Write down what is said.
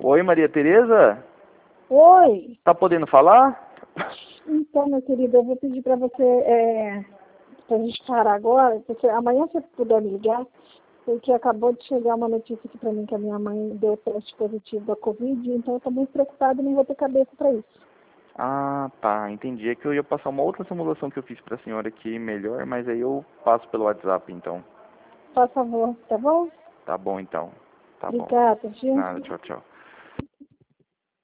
Oi, Maria Tereza? Oi! Tá podendo falar? Então, meu querido, eu vou pedir para você, pra gente parar agora, porque amanhã você puder me ligar, porque acabou de chegar uma notícia aqui para mim que a minha mãe deu teste positivo da Covid, então eu estou muito preocupada e nem vou ter cabeça para isso. Ah, tá, entendi. É que eu ia passar uma outra simulação que eu fiz pra senhora aqui melhor, mas aí eu passo pelo WhatsApp, então. Por favor, tá bom? Tá bom, então. Tá bom. Obrigada, viu? Nada, tchau, tchau.